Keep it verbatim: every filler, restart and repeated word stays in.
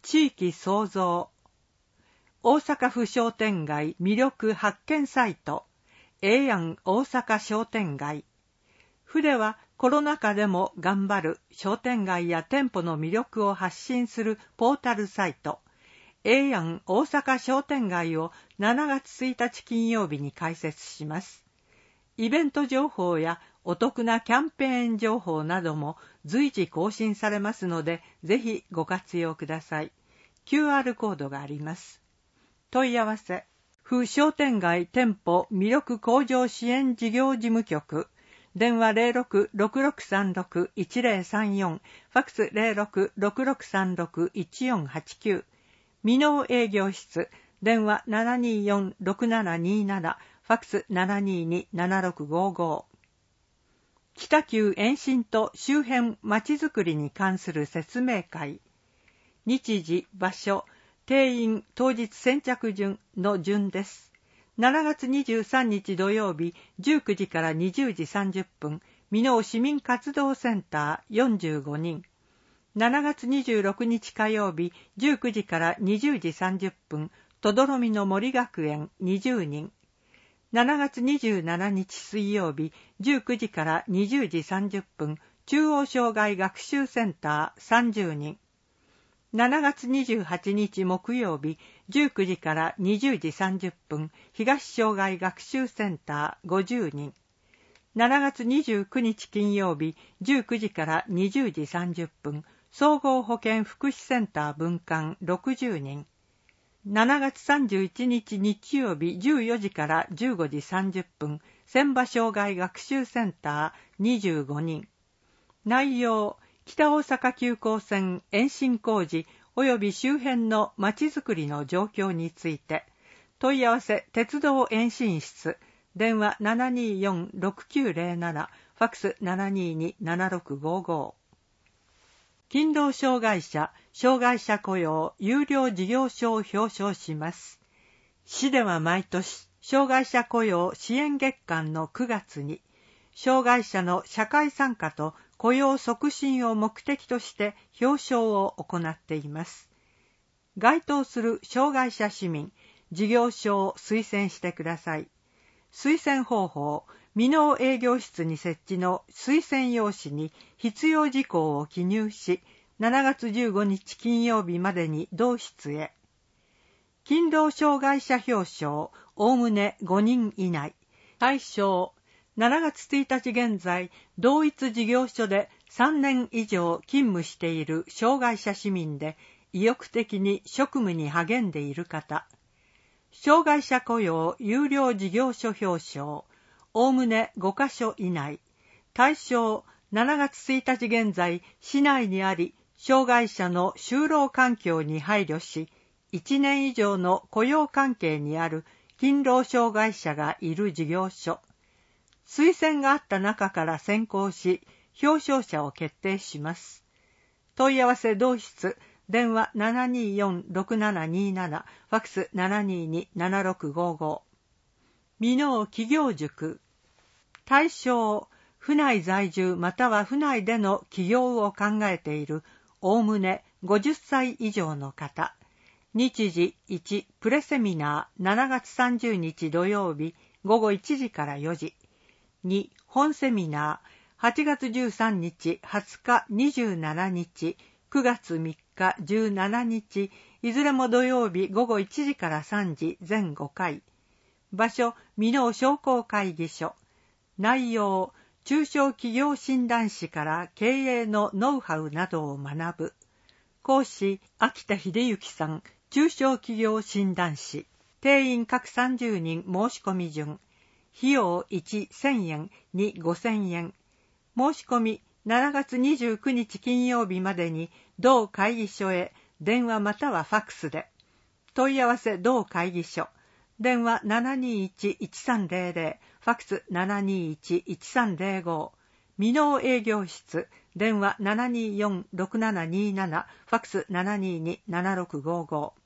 地域創造。大阪府商店街魅力発見サイト、ええやん大阪商店街。府ではコロナ禍でも頑張る商店街や店舗の魅力を発信するポータルサイト、ええやん大阪商店街をしちがつついたち金曜日に開設します。イベント情報やお得なキャンペーン情報なども随時更新されますので、ぜひご活用ください。キューアール コードがあります。問い合わせ、府商店街店舗魅力向上支援事業事務局、電話 ゼロろく ろくろくさんろく いちゼロさんよん、ファックス ゼロろく ろくろくさんろく いちよんはちきゅう、未納営業室、電話 ななにーよん ろくななにーなな、ファックス ななにーに ななろくごご。北九延伸と周辺まちづくりに関する説明会。日時、場所、定員、当日先着順の順です。しちがつにじゅうさんにち土曜日じゅうくじからにじゅうじさんじゅっぷん、箕面市民活動センターよんじゅうごにん。しちがつにじゅうろくにち火曜日じゅうくじからにじゅうじさんじゅっぷん、とどろみの森学園にじゅうにん。しちがつにじゅうしちにち水曜日じゅうくじからにじゅうじさんじゅっぷん、中央障害学習センターさんじゅうにん。しちがつにじゅうはちにち木曜日じゅうくじからにじゅうじさんじゅっぷん、東障害学習センターごじゅうにん。しちがつにじゅうくにち金曜日じゅうくじからにじゅうじさんじゅっぷん、総合保健福祉センター分館ろくじゅうにん。しちがつさんじゅういちにち日曜日じゅうよじからじゅうごじさんじゅっぷん、千葉障害学習センターにじゅうごにん。内容、北大阪急行線延伸工事及び周辺のまちづくりの状況について。問い合わせ、鉄道延伸室、電話 ななにーよん ろくきゅうゼロなな、ファックス ななにーに ななろくごご。勤労障害者、障害者雇用優良事業所を表彰します。市では毎年、障害者雇用支援月間のくがつに、障害者の社会参加と雇用促進を目的として表彰を行っています。該当する障害者市民、事業所を推薦してください。推薦方法、未納営業室に設置の推薦用紙に必要事項を記入し、しちがつじゅうごにち金曜日までに同室へ。勤労障害者表彰、おおむねごにん以内。対象、しちがつついたち現在、同一事業所でさんねん以上勤務している障害者市民で、意欲的に職務に励んでいる方。障害者雇用優良事業所表彰、おおむねごかしょ以内。対象、しちがつついたち現在、市内にあり、障害者の就労環境に配慮し、いちねん以上の雇用関係にある勤労障害者がいる事業所。推薦があった中から選考し、表彰者を決定します。問い合わせ同室、電話 ななにーよん ろくななにーなな、ファックス ななにーに ななろくごご。未納企業塾。対象、府内在住または府内での起業を考えている、おおむねごじゅっさい以上の方。日時いち、プレセミナーしちがつさんじゅうにち土曜日ごごいちじからよじ。に、本セミナーはちがつじゅうさんにち、はつか、にじゅうしちにち、くがつみっか、じゅうしちにち、いずれも土曜日ごごいちじからさんじ全ごかい。場所、箕面商工会議所。内容、中小企業診断士から経営のノウハウなどを学ぶ。講師、秋田秀幸さん、中小企業診断士。定員各さんじゅうにん申し込み順。費用いち、せんえん、に、ごせんえん。申し込み、しちがつにじゅうくにち金曜日までに、同会議所へ、電話またはファックスで。問い合わせ同会議所。電話 ななにーいち いちさんゼロゼロ、ファックス ななにーいち いちさんゼロご。未納営業室。電話 ななにーよん ろくななにーなな、ファックス ななにーに ななろくごご。